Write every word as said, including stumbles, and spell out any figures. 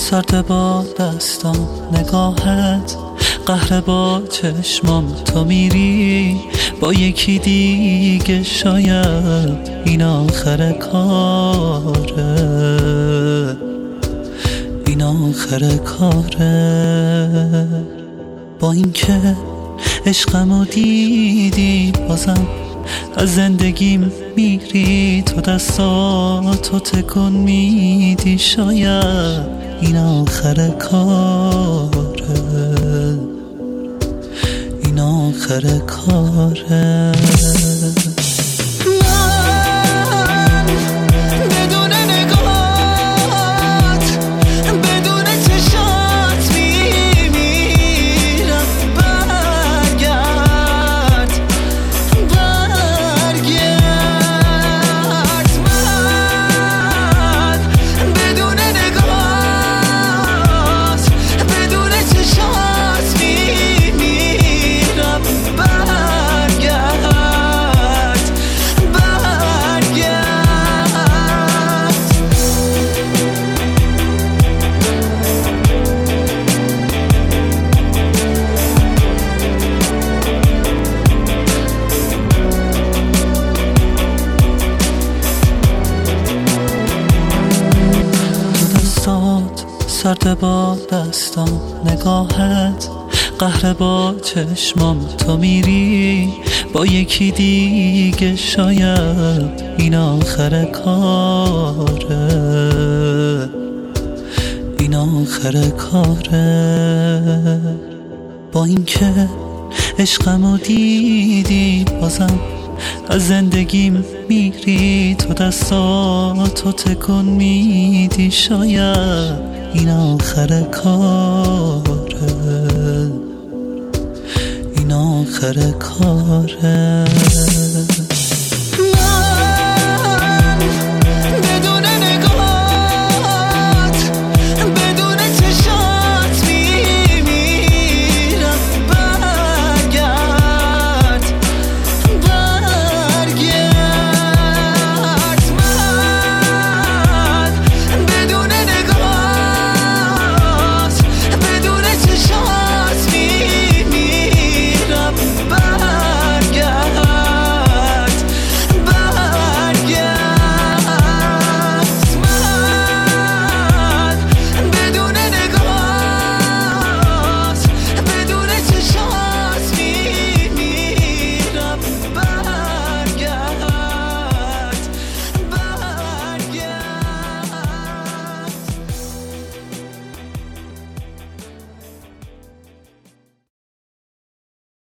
سرد با دستام نگاهت، قهر با چشمام تو میری با یکی دیگه، شاید این آخر کاره، این آخر کاره. با اینکه عشقمو دیدی بازم از زندگیم میری، تو دستاتو تکون میدی، شاید این آخر کاره، این آخر کاره. سرد با دستام نگاهت، قهر با چشمام تو میری با یکی دیگه، شاید این آخر کاره، این آخر کاره. با اینکه عشقمو دیدی بازم از زندگیم میری، تو دستاتو تکون میدی، شاید این آخر کاره، این آخر کاره.